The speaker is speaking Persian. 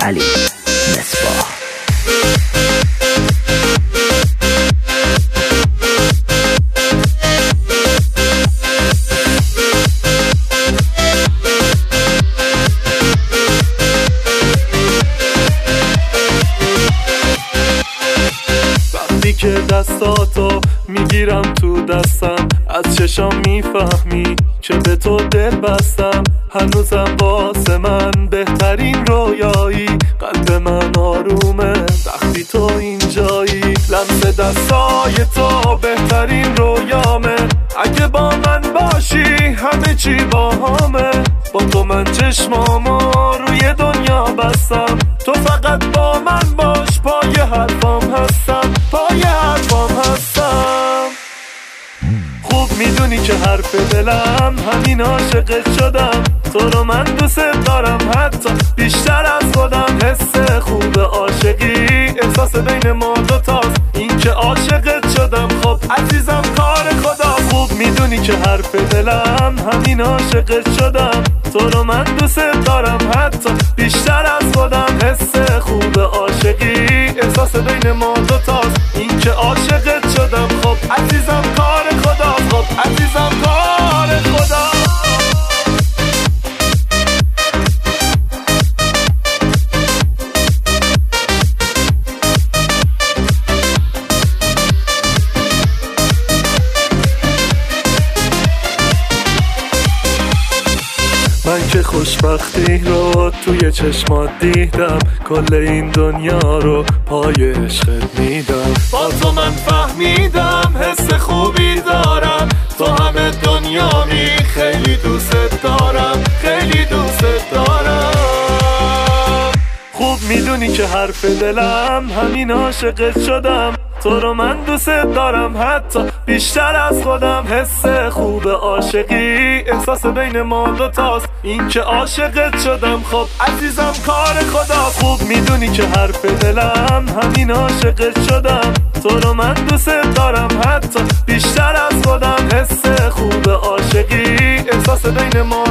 علی مصباح. که دستاتو میگیرم تو دستم، از چشام میفهمی که به تو دل بستم. هنوزم واسه من بهترین رویایی، قلب من آرومه وقتی تو اینجایی. لمس دستای تو بهترین رویامه، اگه با من باشی همه چی باهامه. با تو من چشمامو روی دنیا بستم، تو فقط با من باش، پای حرفام هستم، پای حرفام هستم. خوب میدونی که حرف دلم همین، عاشقت شدم. تو رو من دوست دارم حتی بیشتر از خودم. حس خوب عاشقی احساس بین ما دوتاست، این که عاشقت شدم خب عزیزم کار خدا. خوب میدونی که حرف دلم همین، عاشقت شدم. تو رو من دوست دارم حتی بیشتر از خودم. حس خوب عاشقی احساس بین ما دوتاست، این که عاشقت شدم خب عزیزم کار خدا، خب عزیزم کار خدا. من که خوشبختی رو توی چشمات دیدم، کل این دنیا رو پای عشقت میدم. با تو من فهمیدم حس خوبی دارم، تو همه دنیامی، خیلی دوست دارم، خیلی دوست دارم. خوب میدونی که حرف دلم همین، عاشقت شدم. تو رو من دوست دارم حتی بیشتر از خودم. حس خوب عاشقی احساس بین ما دوتاست، این که عاشقت شدم خب عزیزم کار خدا. خوب میدونی که حرف دلم همین، عاشقت شدم. تو رو من دوست دارم حتی بیشتر از خودم. حس خوب عاشقی احساس بین ما